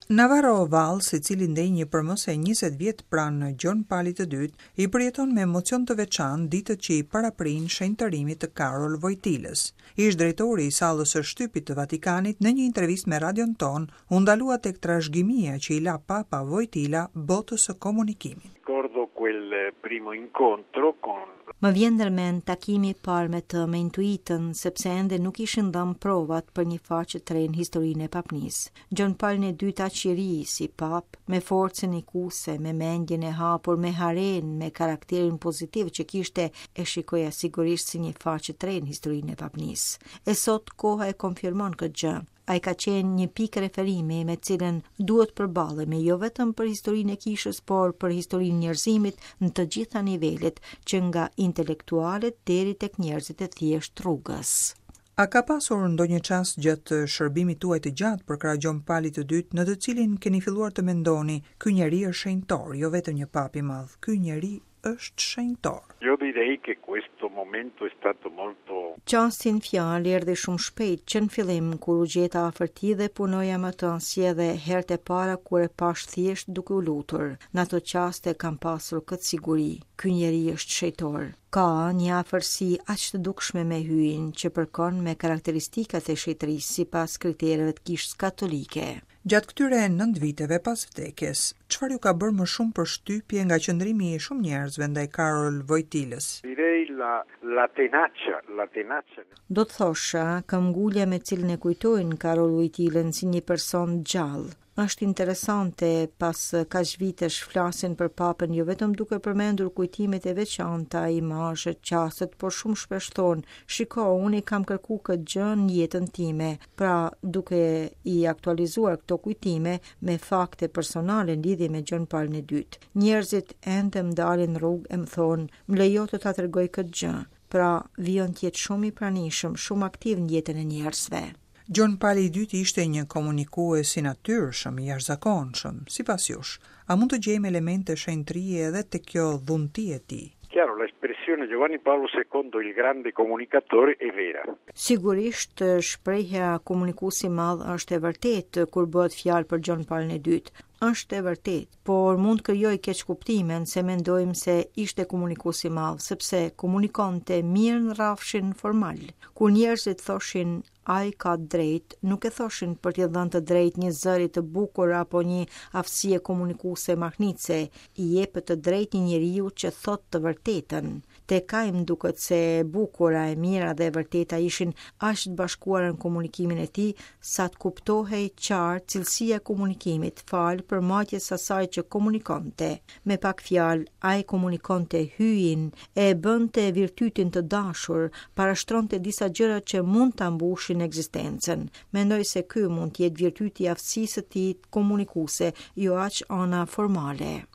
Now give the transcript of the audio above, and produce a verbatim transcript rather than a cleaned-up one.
Navarro Valls, i cili ndenjë për më se njëzet vjet pranë Gjon Palit të dytë, i përjeton me emocion të veçantë ditët që i paraprin shenjtërimit të Karol Vojtilës. Ish drejtori i sallës së shtypit të Vatikanit në një intervistë me Radion Ton u ndalua tek trashëgimia që i la Papa Vojtila botës së komunikimit. Ricordo quel primo incontro con Më vjen ndërmend takimi i parë me të me intuitën, sepse ende nuk ishin dhënë provat për një faqe të re në historinë e papnisë. Gjon Paul i dytë aq i ri si pap, me forcën ikuse, me mendjen e hapur, me haren, me karakterin pozitiv që kishte, e shikoja sigurisht si një faqe të re në historinë e papnisë. E sot koha e konfirmon këtë gjë. Ai ka qenë një pikë referimi me cilën duhet përballemi jo vetëm për historinë e kishës, por për historinë e njerëzimit në të gjitha nivelet, që nga intelektualet deri tek njerëzit e thjesht rrugës. A ka pasur ndonjë çast gjatë shërbimit tuaj të gjatë për krah Gjon Palit të dytë në të cilin keni filluar të mendoni, ky njeri është shenjtor, jo vetëm një pap i madh, ky njeri është shenjtor? Io direi che questo momento è stato molto Qastin fjalë erdhi shumë shpejt që në fillim kur u gjeta afër tij dhe punoja më të ansjedhe herët e para kur e pash thjesht duke u lutur. Në ato qaste kam pasur këtë siguri. Ky njeri është shenjtor. Ka një afërsi aq të dukshme me hyin që përkon me karakteristikat e shenjtërisë sipas kritereve të kishës katolike. Gjatë këtyre nënt viteve pas vdekjes, çfarë ju ka bërë më shumë përshtypje nga qëndrimi i shumë njerëzve ndaj Karol Vojtilës? direi la la tenacia, la tenacia. Do të thosha, këmbgulja me cilën e kujtojnë Karol Vojtilën si një person gjallë. Është interesante pas kaq vitesh flasin për papën jo vetëm duke përmendur kujtimet e veçanta, imazhet, qastet, por shumë shpesh thonë, shiko, unë i kam kërku këtë gjë në jetën time, pra duke i aktualizuar këto kujtime me fakte personale në lidhje me Gjon Paulin e dytë. Njerëzit ende më dalin rrugë e më thonë, më lejo të ta tregoj këtë gjë, pra vijon të jetë shumë i pranishëm, shumë aktiv në jetën e njerëzve. Gjon Pali i dytë ishte një komunikues i natyrshëm, i jashtëzakonshëm, sipas jush. A mund të gjejmë elemente shenjtërie edhe te kjo dhunti e tij? Chiaro, l'espressione Giovanni Paolo secondo il grande comunicatore è vera. Sigurisht, shprehja komunikuesi i madh është e vërtetë kur bëhet fjalë për Gjon Paulin e dytë. Është e vërtet, por mund krijoj keq kuptimin se mendojmë se ishte komunikues i madh, sepse komunikonte mirë në rrafshin formal. Kur njerëzit thoshin ai ka drejt, nuk e thoshin për t'i dhënë të drejt një zëri të bukur apo një aftësie komunikuese mahnitse, i jepet të drejt një njeriu që thot të vërtetën. Tek ai më duket se bukura, e mira dhe e vërteta ishin aq të bashkuara në komunikimin e tij sa të kuptohej qartë cilësia e komunikimit, fal përmatjes asaj që komunikonte. Me pak fjalë, ai komunikonte hyin, e bënte virtytin të dashur, parashtronte disa gjëra që mund ta mbushin ekzistencën. Mendoj se ky mund të jetë virtyti i aftësisë së tij komunikuese, jo aq ana formale.